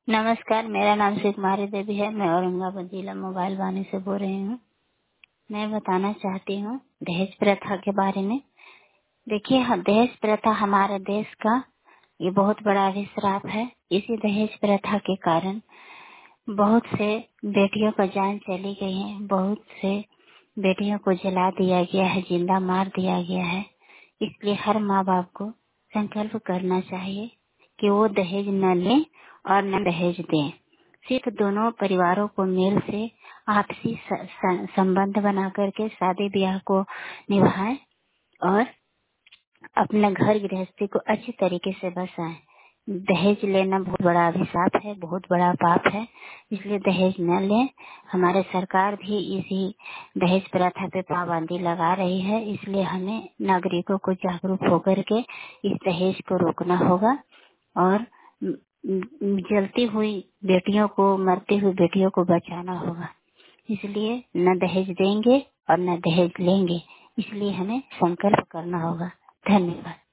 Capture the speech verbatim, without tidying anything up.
नमस्कार, मेरा नाम श्री कुमारी देवी है। मैं औरंगाबाद जिला मोबाइल वानी से बोल रही हूँ। मैं बताना चाहती हूँ दहेज प्रथा के बारे में। देखिए, हाँ, दहेज प्रथा हमारे देश का ये बहुत बड़ा अभिश्राप है। इसी दहेज प्रथा के कारण बहुत से बेटियों का जान चली गई है, बहुत से बेटियों को जला दिया गया है, जिंदा मार दिया गया है। इसलिए हर माँ बाप को संकल्प करना चाहिए कि वो दहेज न लें और न दहेज दें। सिर्फ दोनों परिवारों को मेल से आपसी स- स- संबंध बना करके शादी ब्याह को निभाएं और अपना घर गृहस्थी को अच्छी तरीके से बसाएं। दहेज लेना बहुत बड़ा अभिशाप है, बहुत बड़ा पाप है, इसलिए दहेज न लें। हमारे सरकार भी इसी दहेज प्रथा पे पाबंदी लगा रही है, इसलिए हमें नागरिकों को जागरूक होकर के इस दहेज को रोकना होगा और म- म- जलती हुई बेटियों को, मरती हुई बेटियों को बचाना होगा। इसलिए न दहेज देंगे और न दहेज लेंगे, इसलिए हमें संकल्प करना होगा। धन्यवाद।